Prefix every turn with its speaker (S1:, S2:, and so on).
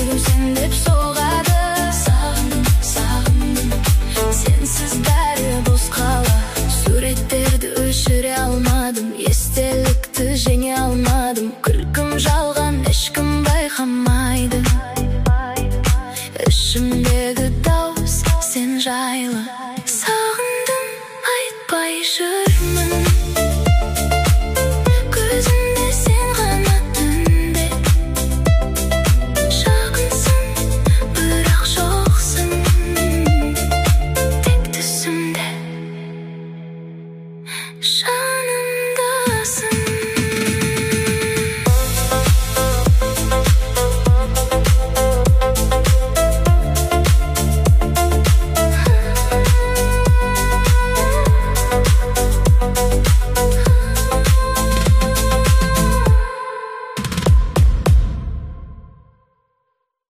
S1: жүрегім сен деп соғады. Сағындым, сенсіз бәрі бос қала. Суреттерді өшіре алмадым, естелікті жеңе алмадым. Күлкім жалған, ешкім байқамайды. Ішімдегі дауыс сен жайлы. Сағындым, айтпай жүрмін. Көзімде сен ғана түнде. Жақынсың, бірақ жоқсың. Тек түсімде.